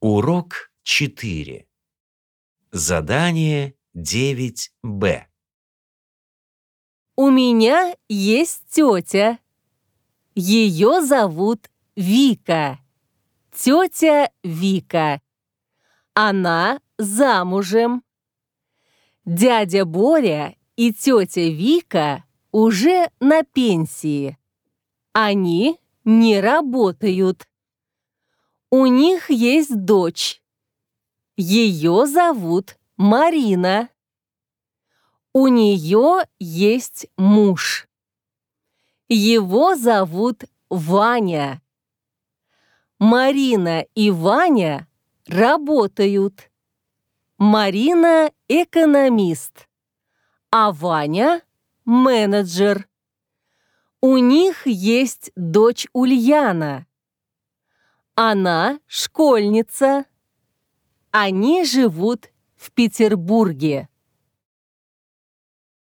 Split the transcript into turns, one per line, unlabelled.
Урок 4. Задание 9Б.
У меня есть тетя. Ее зовут Вика. Тетя Вика. Она замужем. Дядя Боря и тетя Вика уже на пенсии. Они не работают. У них есть дочь. Ее зовут Марина. У нее есть муж. Его зовут Ваня. Марина и Ваня работают. Марина – экономист, а Ваня – менеджер. У них есть дочь Ульяна. Она школьница. Они живут в Петербурге.